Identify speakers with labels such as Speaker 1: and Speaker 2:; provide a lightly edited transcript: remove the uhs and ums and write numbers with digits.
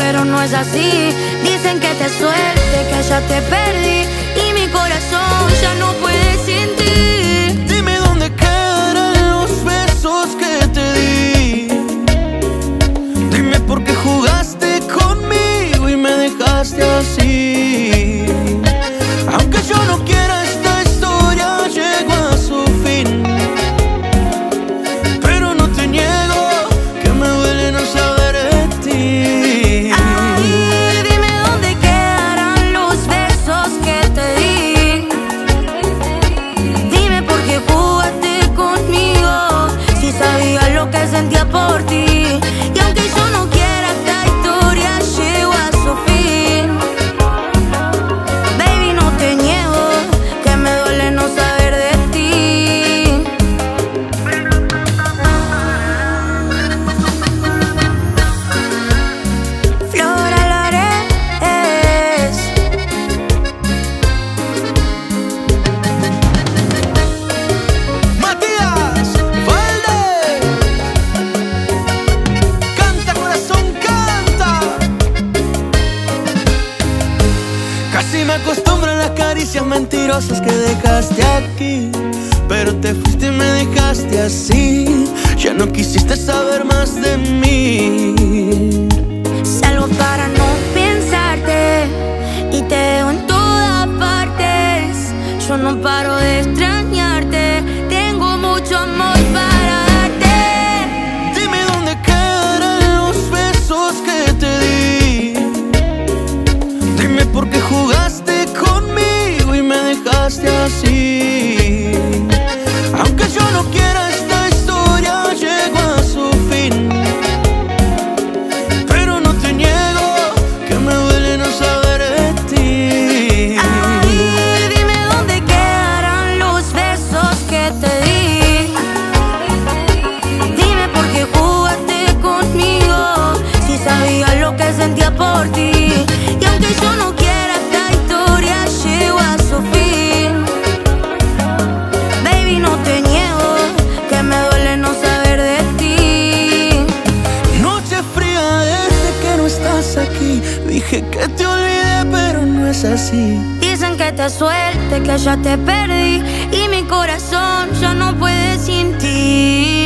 Speaker 1: pero no es así. Dicen que te suelte, que ya te perdí y mi corazón ya no puede sin ti.
Speaker 2: Dime dónde quedarán los besos que te di. Dime por qué jugaste conmigo y me dejaste así. Aunque yo no quiera, esta historia llegó a su fin. Pero no te niego que me duele no saber de ti.
Speaker 1: Ay, dime dónde quedarán los besos que te di. Dime por qué jugaste conmigo si sabías lo que sentía por ti. Y aunque yo no quiera, esta historia llegó a su fin. Baby, no te niego que me duele no saber de ti. Flora Lares.
Speaker 2: Matías Valdés, canta corazón, canta. Casi me acostumbro a las caricias mentirosas que dejaste aquí, pero te fuiste y me dejaste así. Ya no quisiste saber más de mí.
Speaker 1: Salgo para no pensarte y te veo en todas partes. Yo no paro de extrañarte, tengo mucho amor para darte.
Speaker 2: Dime dónde quedarán los besos que te di. Dime por qué jugaste conmigo y me dejaste así. Aunque yo no quiera, esta historia llegó a su fin. Pero no te niego que me duele no saber de ti.
Speaker 1: Ay, dime dónde quedarán los besos que te di. Dime por qué jugaste conmigo si sabías lo que sentía por ti. Y aunque yo no quiera, esta historia llegó a su fin. Baby, no te niego que me duele no saber de ti.
Speaker 2: Noche fría desde que no estás aquí. Dije que te olvidé, pero no es así.
Speaker 1: Dicen que te suelte, que ya te perdí y mi corazón ya no puede sin ti.